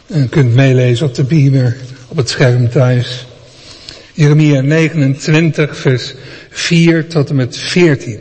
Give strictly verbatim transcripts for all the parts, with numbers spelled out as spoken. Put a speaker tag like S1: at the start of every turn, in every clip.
S1: En u kunt meelezen op de beamer, op het scherm thuis. Jeremia negenentwintig, vers vier tot en met veertien.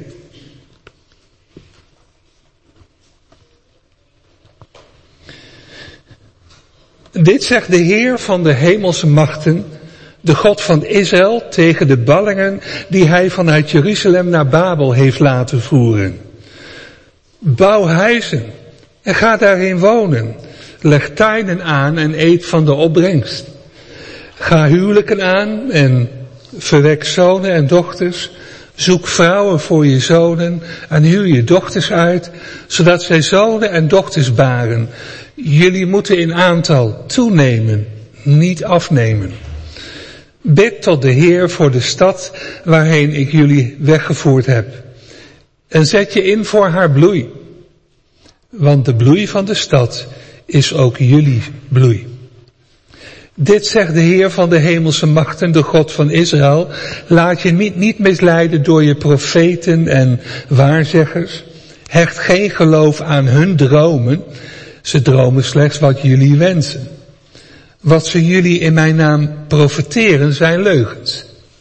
S1: Dit zegt de Heer van de hemelse machten, de God van Israël, tegen de ballingen die hij vanuit Jeruzalem naar Babel heeft laten voeren. Bouw huizen en ga daarin wonen. Leg tuinen aan en eet van de opbrengst. Ga huwelijken aan en verwek zonen en dochters. Zoek vrouwen voor je zonen en huw je dochters uit, zodat zij zonen en dochters baren. Jullie moeten in aantal toenemen, niet afnemen. Bid tot de Heer voor de stad waarheen ik jullie weggevoerd heb. En zet je in voor haar bloei. Want de bloei van de stad is ook jullie bloei. Dit zegt de Heer van de hemelse machten, de God van Israël. Laat je niet, niet misleiden door je profeten en waarzeggers. Hecht geen geloof aan hun dromen. Ze dromen slechts wat jullie wensen. Wat ze jullie in mijn naam profeteren zijn leugens.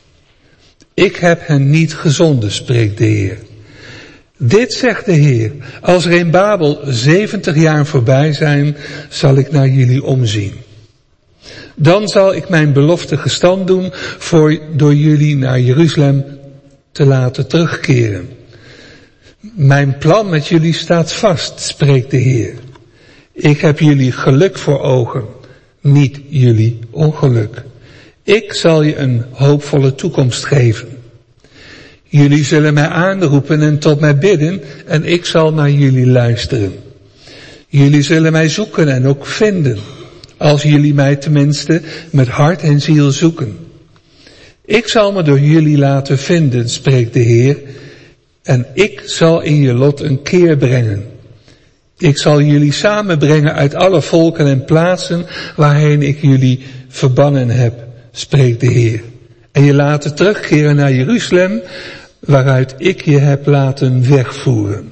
S1: Ik heb hen niet gezonden, spreekt de Heer. Dit zegt de Heer, als er in Babel zeventig jaar voorbij zijn, zal ik naar jullie omzien. Dan zal ik mijn belofte gestand doen voor door jullie naar Jeruzalem te laten terugkeren. Mijn plan met jullie staat vast, spreekt de Heer. Ik heb jullie geluk voor ogen, niet jullie ongeluk. Ik zal je een hoopvolle toekomst geven. Jullie zullen mij aanroepen en tot mij bidden en ik zal naar jullie luisteren. Jullie zullen mij zoeken en ook vinden, als jullie mij tenminste met hart en ziel zoeken. Ik zal me door jullie laten vinden, spreekt de Heer, en ik zal in je lot een keer brengen. Ik zal jullie samenbrengen uit alle volken en plaatsen waarheen ik jullie verbannen heb, spreekt de Heer. En je laten terugkeren naar Jeruzalem, waaruit ik je heb laten wegvoeren.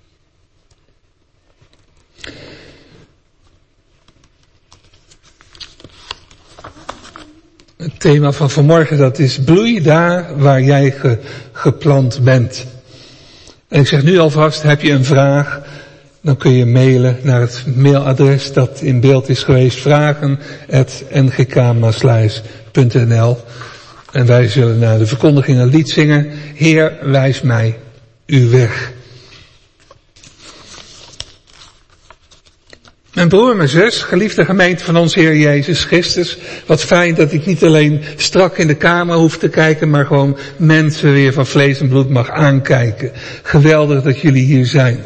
S1: Het thema van vanmorgen, dat is bloei daar waar jij ge, geplant bent. En ik zeg nu alvast, heb je een vraag, dan kun je mailen naar het mailadres dat in beeld is geweest, vragen at n g k maasluis punt n l. En wij zullen na de verkondiging een lied zingen, Heer, wijs mij uw weg. Mijn broer, mijn zus, geliefde gemeente van onze Heer Jezus Christus. Wat fijn dat ik niet alleen strak in de kamer hoef te kijken, maar gewoon mensen weer van vlees en bloed mag aankijken. Geweldig dat jullie hier zijn.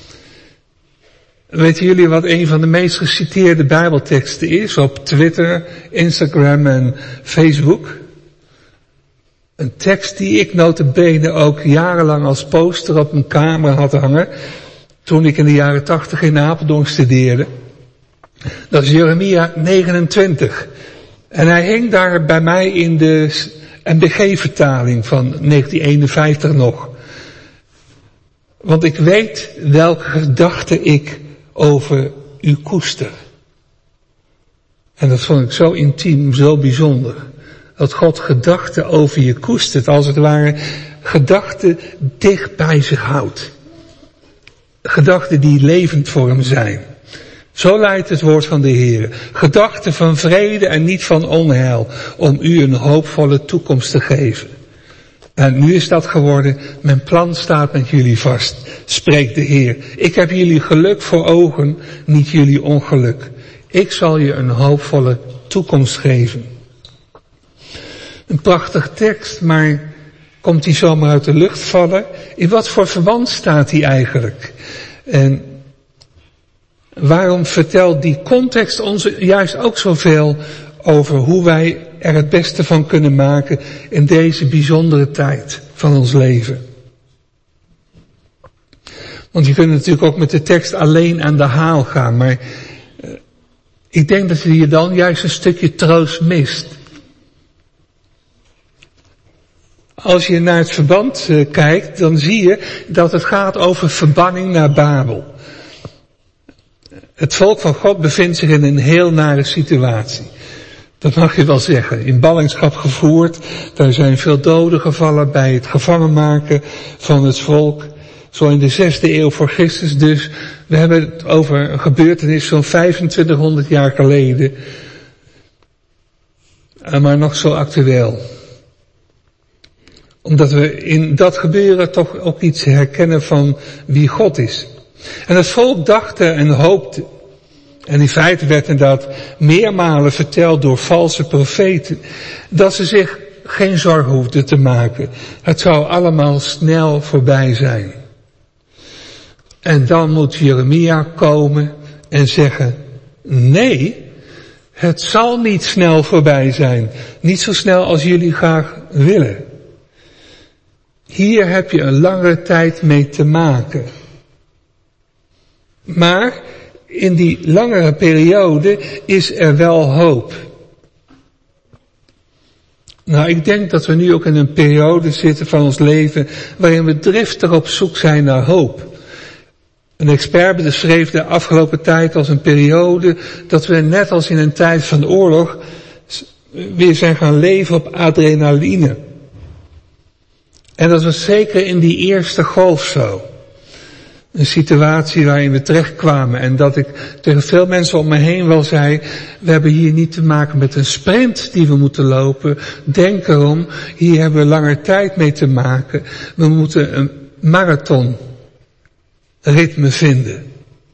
S1: Weten jullie wat een van de meest geciteerde Bijbelteksten is op Twitter, Instagram en Facebook? Een tekst die ik nota bene ook jarenlang als poster op mijn kamer had hangen, toen ik in de jaren tachtig in Apeldoorn studeerde. Dat is Jeremia negenentwintig. En hij hing daar bij mij in de N B G-vertaling van negentien eenenvijftig nog. Want ik weet welke gedachten ik over u koester. En dat vond ik zo intiem, zo bijzonder. Dat God gedachten over je koestert, als het ware gedachten dicht bij zich houdt. Gedachten die levend voor hem zijn. Zo leidt het woord van de Heer. Gedachten van vrede en niet van onheil, om u een hoopvolle toekomst te geven. En nu is dat geworden, mijn plan staat met jullie vast, spreekt de Heer. Ik heb jullie geluk voor ogen, niet jullie ongeluk. Ik zal je een hoopvolle toekomst geven. Een prachtig tekst, maar komt die zomaar uit de lucht vallen? In wat voor verband staat die eigenlijk? En waarom vertelt die context ons juist ook zoveel over hoe wij er het beste van kunnen maken in deze bijzondere tijd van ons leven? Want je kunt natuurlijk ook met de tekst alleen aan de haal gaan, maar uh, ik denk dat je dan juist een stukje troost mist. Als je naar het verband uh, kijkt, dan zie je dat het gaat over verbanning naar Babel. Het volk van God bevindt zich in een heel nare situatie. Dat mag je wel zeggen. In ballingschap gevoerd. Daar zijn veel doden gevallen bij het gevangen maken van het volk. Zo in de zesde eeuw voor Christus dus. We hebben het over een gebeurtenis zo'n vijfentwintighonderd jaar geleden. Maar nog zo actueel. Omdat we in dat gebeuren toch ook iets herkennen van wie God is. En het volk dacht en hoopte. En in feite werd inderdaad meermalen verteld door valse profeten. Dat ze zich geen zorgen hoefden te maken. Het zou allemaal snel voorbij zijn. En dan moet Jeremia komen en zeggen, nee, het zal niet snel voorbij zijn. Niet zo snel als jullie graag willen. Hier heb je een langere tijd mee te maken. Maar in die langere periode is er wel hoop. Nou, ik denk dat we nu ook in een periode zitten van ons leven waarin we driftig op zoek zijn naar hoop. Een expert beschreef de afgelopen tijd als een periode dat we net als in een tijd van oorlog weer zijn gaan leven op adrenaline. En dat was zeker in die eerste golf zo. Een situatie waarin we terechtkwamen en dat ik tegen veel mensen om me heen wel zei, we hebben hier niet te maken met een sprint die we moeten lopen. Denk erom, hier hebben we langer tijd mee te maken. We moeten een marathon ritme vinden.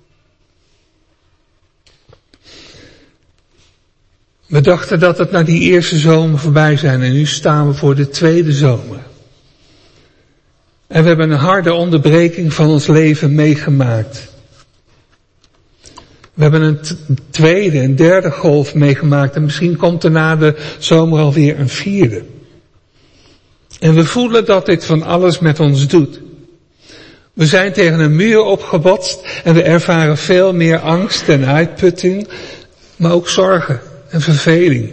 S1: We dachten dat het na die eerste zomer voorbij zijn en nu staan we voor de tweede zomer. En we hebben een harde onderbreking van ons leven meegemaakt. We hebben een t- tweede en derde golf meegemaakt en misschien komt er na de zomer alweer een vierde. En we voelen dat dit van alles met ons doet. We zijn tegen een muur opgebotst en we ervaren veel meer angst en uitputting, maar ook zorgen en verveling.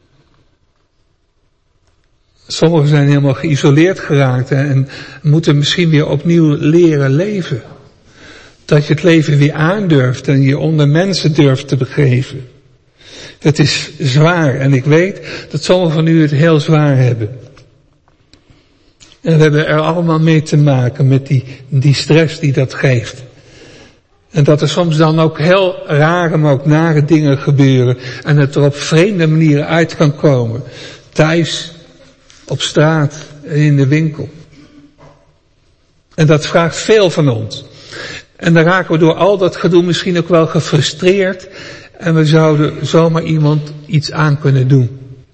S1: Sommigen zijn helemaal geïsoleerd geraakt en moeten misschien weer opnieuw leren leven. Dat je het leven weer aandurft en je onder mensen durft te begeven. Het is zwaar en ik weet dat sommigen van u het heel zwaar hebben. En we hebben er allemaal mee te maken met die, die stress die dat geeft. En dat er soms dan ook heel rare, maar ook nare dingen gebeuren. En het er op vreemde manieren uit kan komen. Thuis, op straat en in de winkel. En dat vraagt veel van ons. En dan raken we door al dat gedoe misschien ook wel gefrustreerd. En we zouden zomaar iemand iets aan kunnen doen.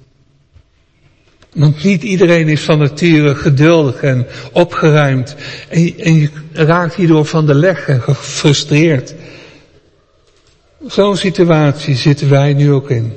S1: Want niet iedereen is van nature geduldig en opgeruimd. En je, en je raakt hierdoor van de leg en gefrustreerd. Zo'n situatie zitten wij nu ook in.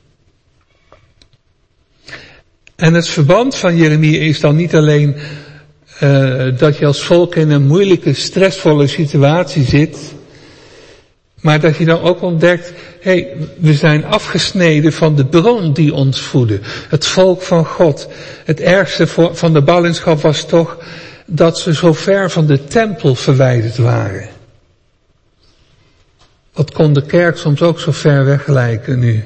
S1: En het verband van Jeremia is dan niet alleen uh, dat je als volk in een moeilijke, stressvolle situatie zit. Maar dat je dan ook ontdekt, hé, hey, we zijn afgesneden van de bron die ons voedde. Het volk van God. Het ergste van de ballingschap was toch dat ze zo ver van de tempel verwijderd waren. Wat kon de kerk soms ook zo ver weg lijken nu.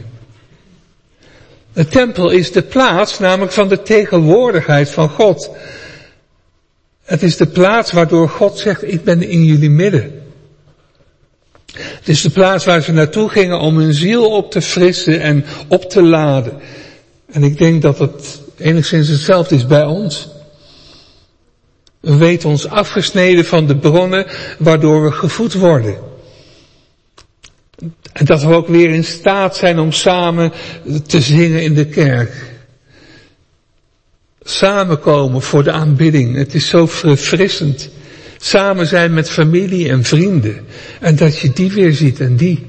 S1: De tempel is de plaats namelijk van de tegenwoordigheid van God. Het is de plaats waardoor God zegt, ik ben in jullie midden. Het is de plaats waar ze naartoe gingen om hun ziel op te frissen en op te laden. En ik denk dat het enigszins hetzelfde is bij ons. We weten ons afgesneden van de bronnen waardoor we gevoed worden. En dat we ook weer in staat zijn om samen te zingen in de kerk. Samenkomen voor de aanbidding. Het is zo verfrissend. Samen zijn met familie en vrienden. En dat je die weer ziet en die.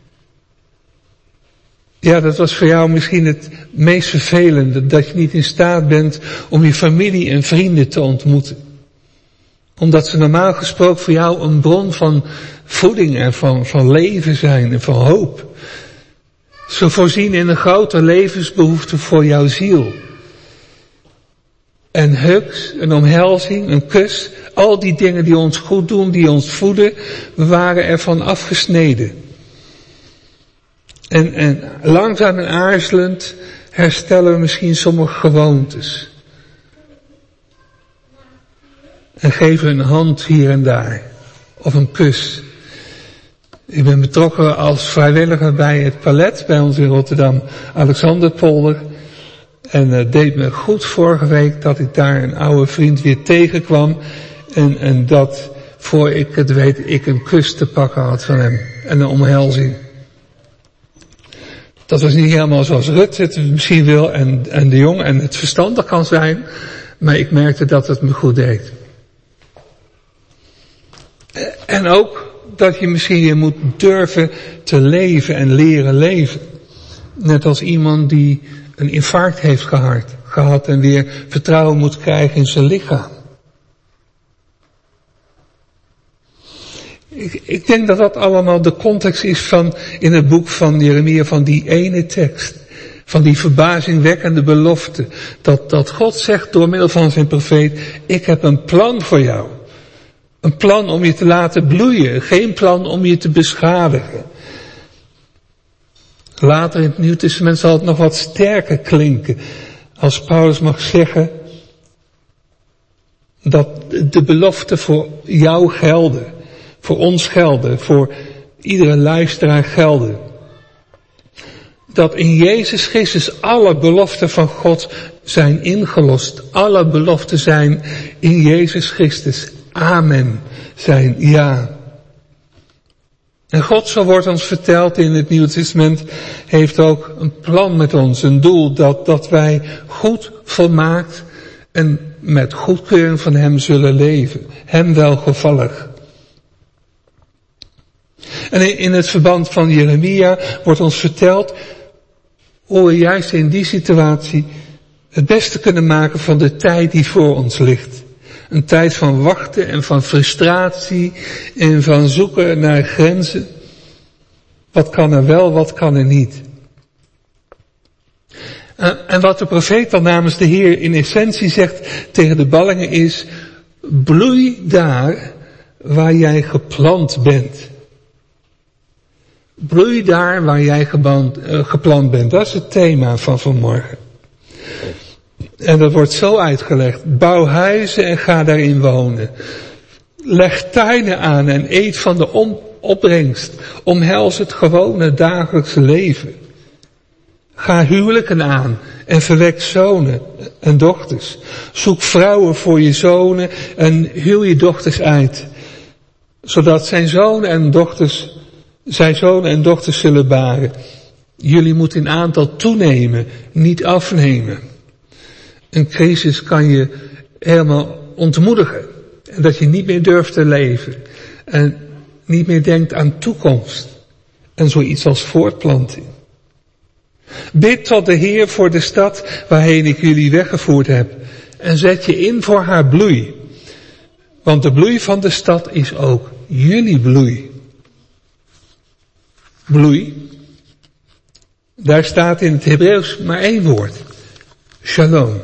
S1: Ja, dat was voor jou misschien het meest vervelende. Dat je niet in staat bent om je familie en vrienden te ontmoeten. Omdat ze normaal gesproken voor jou een bron van voeding en van, van leven zijn en van hoop. Ze voorzien in een grote levensbehoefte voor jouw ziel. En hugs, een omhelzing, een kus, al die dingen die ons goed doen, die ons voeden, we waren ervan afgesneden. En, en langzaam en aarzelend herstellen we misschien sommige gewoontes. En geven een hand hier en daar. Of een kus. Ik ben betrokken als vrijwilliger bij het Palet, bij ons in Rotterdam, Alexanderpolder. En het deed me goed vorige week dat ik daar een oude vriend weer tegenkwam. En, en dat, voor ik het weet, ik een kus te pakken had van hem. En een omhelzing. Dat was niet helemaal zoals Rut het misschien wil en, en de Jong en het verstandig kan zijn. Maar ik merkte dat het me goed deed. En ook dat je misschien weer moet durven te leven en leren leven. Net als iemand die een infarct heeft gehad, gehad en weer vertrouwen moet krijgen in zijn lichaam. Ik, ik denk dat dat allemaal de context is van, in het boek van Jeremia, van die ene tekst. Van die verbazingwekkende belofte. Dat, dat God zegt door middel van zijn profeet, ik heb een plan voor jou. Een plan om je te laten bloeien. Geen plan om je te beschadigen. Later in het Nieuw Testament zal het nog wat sterker klinken. Als Paulus mag zeggen dat de beloften voor jou gelden. Voor ons gelden. Voor iedere luisteraar gelden. Dat in Jezus Christus alle beloften van God zijn ingelost. Alle beloften zijn in Jezus Christus. Amen. Zijn ja. En God, zo wordt ons verteld in het Nieuwe Testament, heeft ook een plan met ons. Een doel dat, dat wij goed, volmaakt en met goedkeuring van hem zullen leven. Hem welgevallig. En in het verband van Jeremia wordt ons verteld hoe we juist in die situatie het beste kunnen maken van de tijd die voor ons ligt. Een tijd van wachten en van frustratie en van zoeken naar grenzen. Wat kan er wel, wat kan er niet. En wat de profeet dan namens de Heer in essentie zegt tegen de ballingen is, bloei daar waar jij geplant bent. Bloei daar waar jij geband, uh, geplant bent. Dat is het thema van vanmorgen. En dat wordt zo uitgelegd. Bouw huizen en ga daarin wonen. Leg tuinen aan en eet van de om, opbrengst. Omhels het gewone dagelijkse leven. Ga huwelijken aan en verwek zonen en dochters. Zoek vrouwen voor je zonen en huw je dochters uit. Zodat zijn zonen en dochters, zijn zonen en dochters zullen baren. Jullie moeten in aantal toenemen, niet afnemen. Een crisis kan je helemaal ontmoedigen. En dat je niet meer durft te leven. En niet meer denkt aan toekomst. En zoiets als voortplanting. Bid tot de Heer voor de stad waarheen ik jullie weggevoerd heb. En zet je in voor haar bloei. Want de bloei van de stad is ook jullie bloei. Bloei. Daar staat in het Hebreeuws maar één woord. Shalom.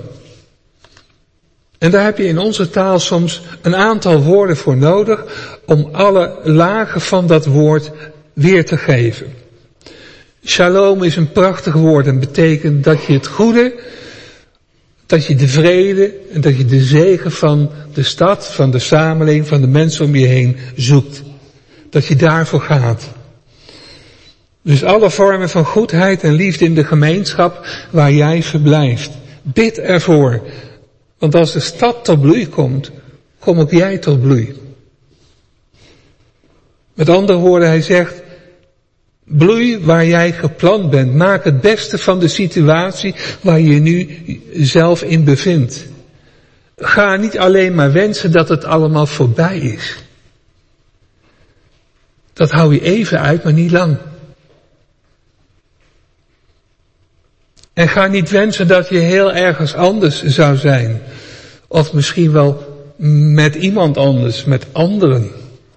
S1: En daar heb je in onze taal soms een aantal woorden voor nodig om alle lagen van dat woord weer te geven. Shalom is een prachtig woord en betekent dat je het goede, dat je de vrede en dat je de zegen van de stad, van de samenleving, van de mensen om je heen zoekt. Dat je daarvoor gaat. Dus alle vormen van goedheid en liefde in de gemeenschap waar jij verblijft. Bid ervoor. Want als de stad tot bloei komt, kom ook jij tot bloei. Met andere woorden, hij zegt, bloei waar jij geplant bent. Maak het beste van de situatie waar je nu zelf in bevindt. Ga niet alleen maar wensen dat het allemaal voorbij is. Dat hou je even uit, maar niet lang. En ga niet wensen dat je heel ergens anders zou zijn. Of misschien wel met iemand anders, met anderen.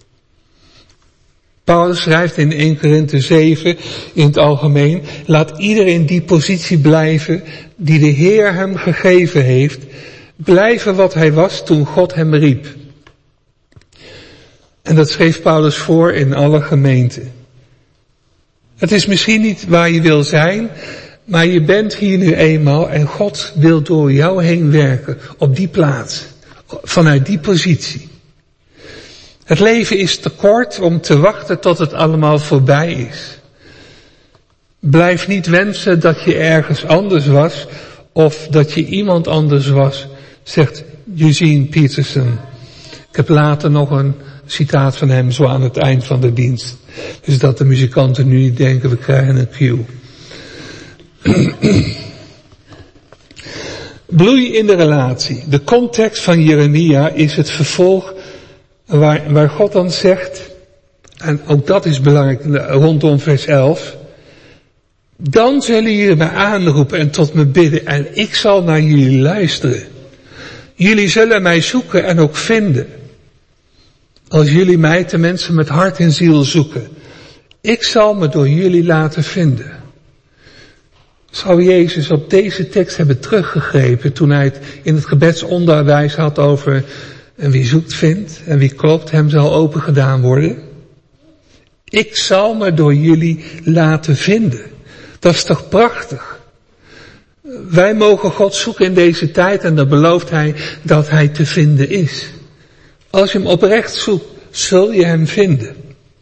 S1: Paulus schrijft in Eerste Korinthe zeven in het algemeen, laat iedereen in die positie blijven die de Heer hem gegeven heeft, blijven wat hij was toen God hem riep. En dat schreef Paulus voor in alle gemeenten. Het is misschien niet waar je wil zijn, maar je bent hier nu eenmaal en God wil door jou heen werken op die plaats, vanuit die positie. Het leven is te kort om te wachten tot het allemaal voorbij is. Blijf niet wensen dat je ergens anders was of dat je iemand anders was, zegt Eugene Peterson. Ik heb later nog een citaat van hem zo aan het eind van de dienst. Dus dat de muzikanten nu niet denken, we krijgen een cue. Bloei in de relatie. De context van Jeremia is het vervolg waar, waar God dan zegt, en ook dat is belangrijk rondom vers elf. Dan zullen jullie mij aanroepen en tot me bidden en ik zal naar jullie luisteren. Jullie zullen mij zoeken en ook vinden. Als jullie mij ten mensen met hart en ziel zoeken. Ik zal me door jullie laten vinden. Zou Jezus op deze tekst hebben teruggegrepen toen hij het in het gebedsonderwijs had over en wie zoekt vindt en wie klopt hem zal open gedaan worden? Ik zal me door jullie laten vinden. Dat is toch prachtig? Wij mogen God zoeken in deze tijd en dan belooft hij dat hij te vinden is. Als je hem oprecht zoekt, zul je hem vinden.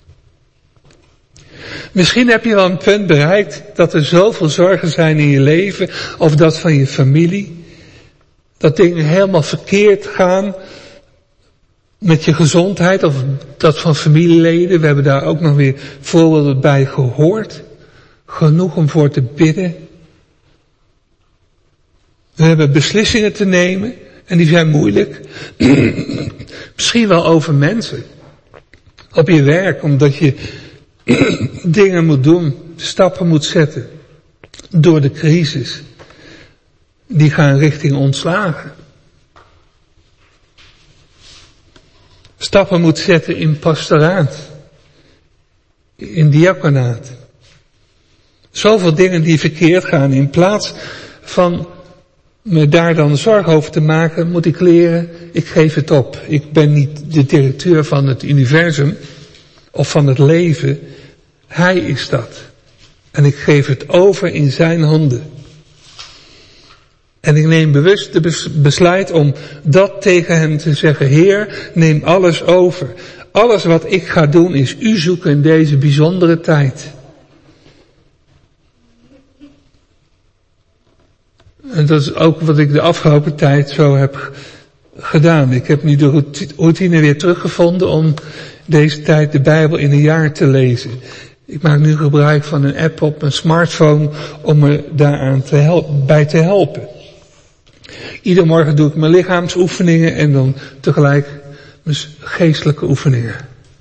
S1: Misschien heb je wel een punt bereikt dat er zoveel zorgen zijn in je leven, of dat van je familie, dat dingen helemaal verkeerd gaan met je gezondheid, of dat van familieleden. We hebben daar ook nog weer voorbeelden bij gehoord. Genoeg om voor te bidden. We hebben beslissingen te nemen en die zijn moeilijk. Misschien wel over mensen. Op je werk, omdat je dingen moet doen, stappen moet zetten. Door de crisis. Die gaan richting ontslagen. Stappen moet zetten in pastoraat. In diaconaat. Zoveel dingen die verkeerd gaan. In plaats van me daar dan zorg over te maken, moet ik leren, ik geef het op. Ik ben niet de directeur van het universum of van het leven. Hij is dat. En ik geef het over in zijn handen. En ik neem bewust de besluit om dat tegen hem te zeggen. Heer, neem alles over. Alles wat ik ga doen is u zoeken in deze bijzondere tijd. En dat is ook wat ik de afgelopen tijd zo heb gedaan. Ik heb nu de routine weer teruggevonden om deze tijd de Bijbel in een jaar te lezen. Ik maak nu gebruik van een app op mijn smartphone om me daaraan te helpen, bij te helpen. Iedere morgen doe ik mijn lichaamsoefeningen en dan tegelijk mijn geestelijke oefeningen.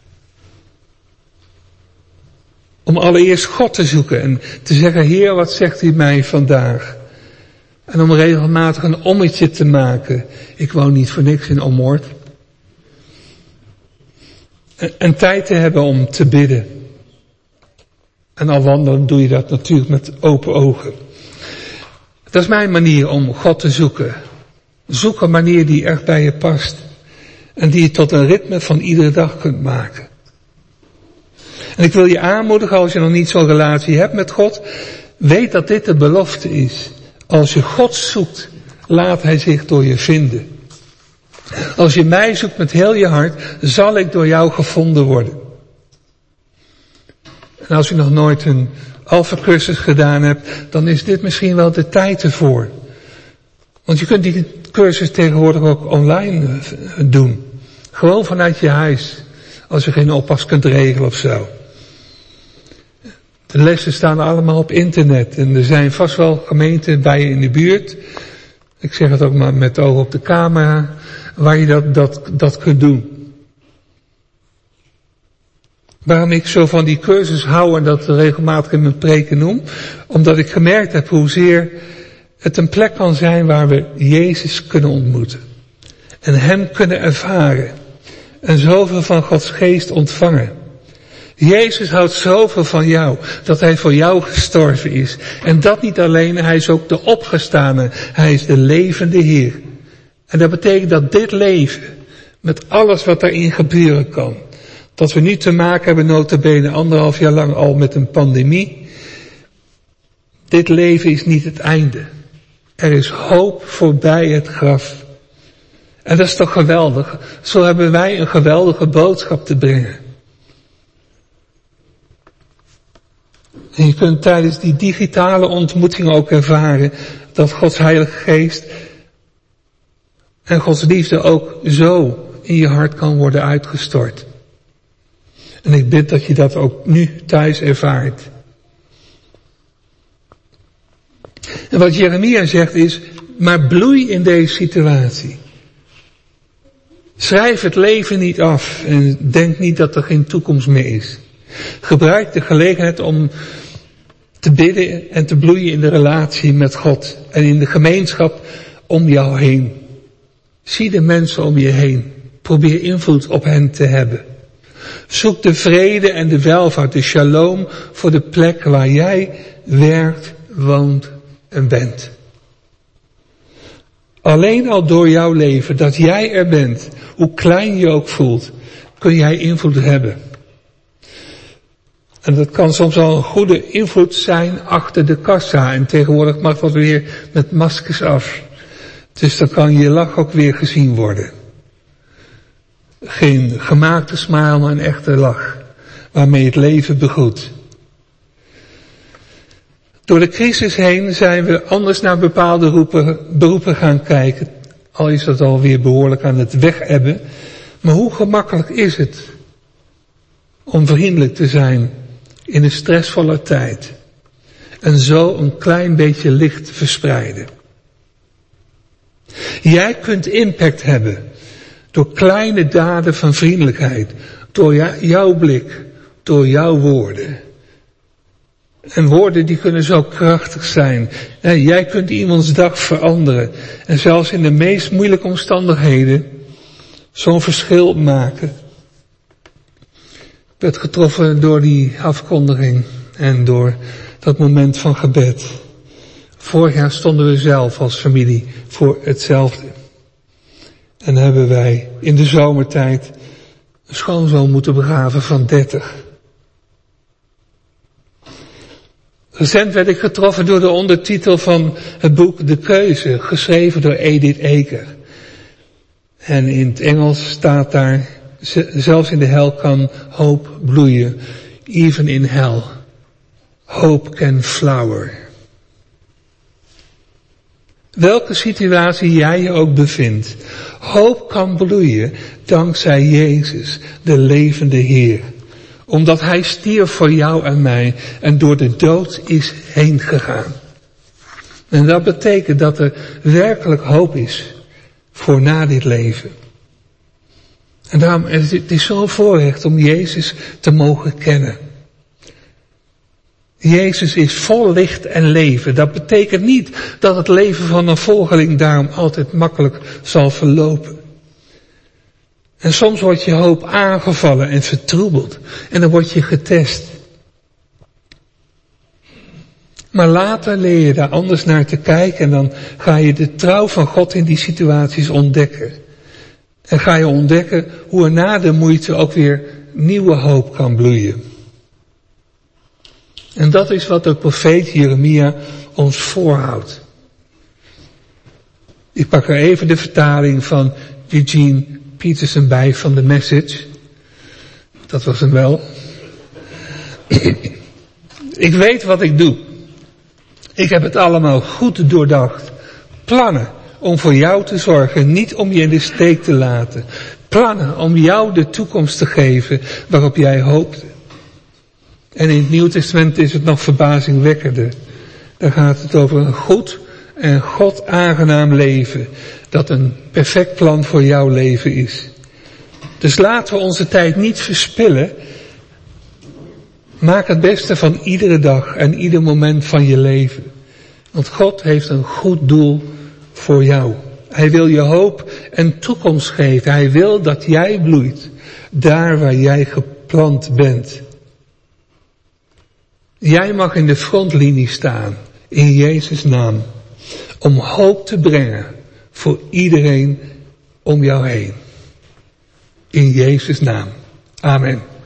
S1: Om allereerst God te zoeken en te zeggen, Heer, wat zegt u mij vandaag? En om regelmatig een ommetje te maken. Ik woon niet voor niks in Ommoord. En, en tijd te hebben om te bidden. En al wandelen doe je dat natuurlijk met open ogen. Dat is mijn manier om God te zoeken. Zoek een manier die echt bij je past. En die je tot een ritme van iedere dag kunt maken. En ik wil je aanmoedigen, als je nog niet zo'n relatie hebt met God, weet dat dit de belofte is. Als je God zoekt, laat hij zich door je vinden. Als je mij zoekt met heel je hart, zal ik door jou gevonden worden. En als je nog nooit een alpha-cursus gedaan hebt, dan is dit misschien wel de tijd ervoor. Want je kunt die cursus tegenwoordig ook online doen. Gewoon vanuit je huis. Als je geen oppas kunt regelen of zo. De lessen staan allemaal op internet. En er zijn vast wel gemeenten bij je in de buurt. Ik zeg het ook maar met oog op de camera. Waar je dat, dat, dat kunt doen. Waarom ik zo van die cursus hou en dat regelmatig in mijn preken noem. Omdat ik gemerkt heb hoezeer het een plek kan zijn waar we Jezus kunnen ontmoeten. En hem kunnen ervaren. En zoveel van Gods geest ontvangen. Jezus houdt zoveel van jou, dat hij voor jou gestorven is. En dat niet alleen, hij is ook de opgestane. Hij is de levende Heer. En dat betekent dat dit leven, met alles wat daarin gebeuren kan, Dat we nu te maken hebben, nota bene anderhalf jaar lang al met een pandemie. Dit leven is niet het einde. Er is hoop voorbij het graf. En dat is toch geweldig. Zo hebben wij een geweldige boodschap te brengen. En je kunt tijdens die digitale ontmoeting ook ervaren dat Gods Heilige Geest en Gods liefde ook zo in je hart kan worden uitgestort. En ik bid dat je dat ook nu thuis ervaart. En wat Jeremia zegt is, maar bloei in deze situatie. Schrijf het leven niet af en denk niet dat er geen toekomst meer is. Gebruik de gelegenheid om te bidden en te bloeien in de relatie met God en in de gemeenschap om jou heen. Zie de mensen om je heen. Probeer invloed op hen te hebben. Zoek de vrede en de welvaart, de shalom voor de plek waar jij werkt, woont en bent. Alleen al door jouw leven, dat jij er bent, hoe klein je ook voelt, kun jij invloed hebben. En dat kan soms al een goede invloed zijn achter de kassa. En tegenwoordig mag dat weer met maskers af. Dus dan kan je lach ook weer gezien worden. Geen gemaakte smile, maar een echte lach. Waarmee het leven begroet. Door de crisis heen zijn we anders naar bepaalde roepen, beroepen gaan kijken. Al is dat alweer behoorlijk aan het wegebben. Maar hoe gemakkelijk is het om vriendelijk te zijn in een stressvolle tijd. En zo een klein beetje licht verspreiden. Jij kunt impact hebben door kleine daden van vriendelijkheid. Door jouw blik, door jouw woorden. En woorden die kunnen zo krachtig zijn. En jij kunt iemands dag veranderen. En zelfs in de meest moeilijke omstandigheden zo'n verschil maken. Ik werd getroffen door die afkondiging en door dat moment van gebed. Vorig jaar stonden we zelf als familie voor hetzelfde. En hebben wij in de zomertijd een schoonzoon moeten begraven van dertig. Recent werd ik getroffen door de ondertitel van het boek De Keuze, geschreven door Edith Eger. En in het Engels staat daar, zelfs in de hel kan hoop bloeien. Even in hell, hope can flower. Welke situatie jij je ook bevindt, hoop kan bloeien dankzij Jezus, de levende Heer. Omdat Hij stierf voor jou en mij en door de dood is heen gegaan. En dat betekent dat er werkelijk hoop is voor na dit leven. En daarom is het is zo'n voorrecht om Jezus te mogen kennen. Jezus is vol licht en leven. Dat betekent niet dat het leven van een volgeling daarom altijd makkelijk zal verlopen. En soms wordt je hoop aangevallen en vertroebeld. En dan word je getest. Maar later leer je daar anders naar te kijken en dan ga je de trouw van God in die situaties ontdekken. En ga je ontdekken hoe er na de moeite ook weer nieuwe hoop kan bloeien. En dat is wat de profeet Jeremia ons voorhoudt. Ik pak er even de vertaling van Eugene Peterson bij van de Message. Dat was hem wel. Ik weet wat ik doe. Ik heb het allemaal goed doordacht. Plannen om voor jou te zorgen, niet om je in de steek te laten. Plannen om jou de toekomst te geven waarop jij hoopte. En in het Nieuw Testament is het nog verbazingwekkender. Daar gaat het over een goed en God aangenaam leven. Dat een perfect plan voor jouw leven is. Dus laten we onze tijd niet verspillen. Maak het beste van iedere dag en ieder moment van je leven. Want God heeft een goed doel voor jou. Hij wil je hoop en toekomst geven. Hij wil dat jij bloeit. Daar waar jij geplant bent. Jij mag in de frontlinie staan. In Jezus' naam. Om hoop te brengen. Voor iedereen om jou heen. In Jezus' naam. Amen.